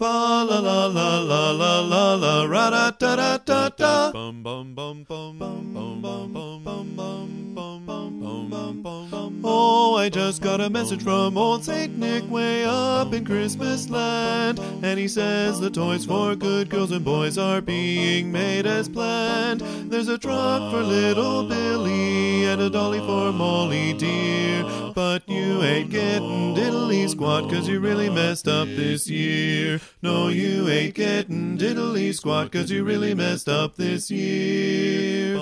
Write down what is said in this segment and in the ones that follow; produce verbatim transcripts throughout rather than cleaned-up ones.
Fa la la la la la la la ra da da da da da. Bum bum bum bum bum bum bum bum bum bum bum bum bum bum. Oh, I just got a message from old Saint Nick way up in Christmas land, and he says the toys for good girls and boys are being made as planned. There's a truck for little Billy and a dolly for Molly dear, but you ain't getting diddly squat 'cause you really messed up this year. No, you ain't getting diddly squat 'cause you really messed up this year.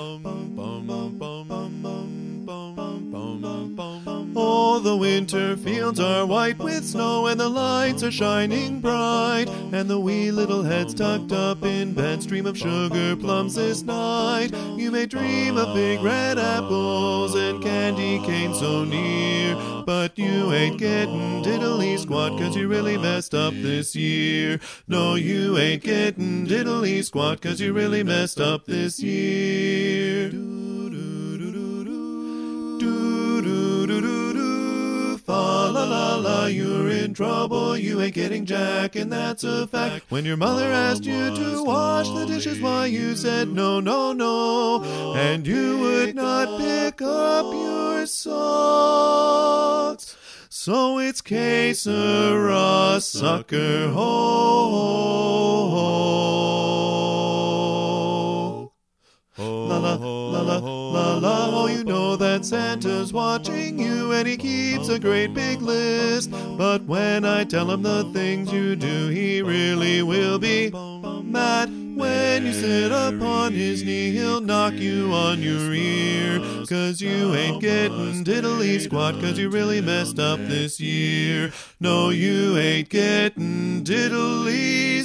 Oh, the winter fields are white with snow and the lights are shining bright, and the wee little heads tucked up in bed stream of sugar plums this night. You may dream of big red apples and candy canes so near, but you ain't getting diddly squat 'cause you really messed up this year. No, you ain't getting diddly squat 'cause you really messed up this year. Fa la la la, you're in trouble, you ain't getting jack, and that's a fact. When your mother asked you to wash the dishes, why you said no, no, no, and you would not pick up your socks. So it's que sera, sucker, ho, ho, ho. La la la la la la. Oh, you know that Santa's watching you and he keeps a great big list. But when I tell him the things you do, he really will be mad. When you sit upon his knee, he'll knock you on your ear, 'cause you ain't getting diddly squat 'cause you really messed up this year. No, you ain't getting diddly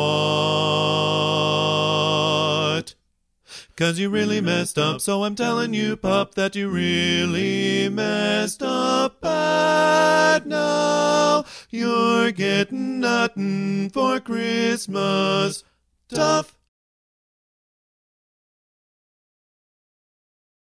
squat 'cause you really messed up. So I'm telling you, pup, that you really messed up bad now. You're getting nothing for Christmas. Tough.